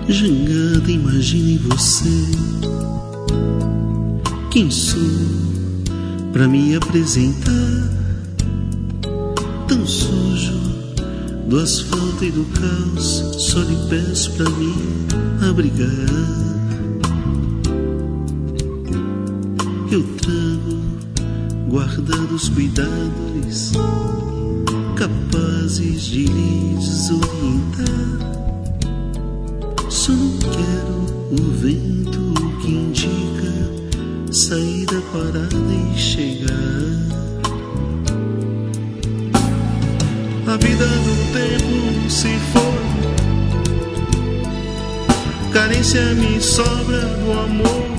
Jangada, imagine você. Quem sou pra me apresentar? Tão sujo do asfalto e do caos, só lhe peço pra me abrigar. Eu trago guardados cuidados, capazes de lhe desorientar. Só não quero o vento que indica saída, parada e chegar. A vida do tempo se for, carência me sobra do amor.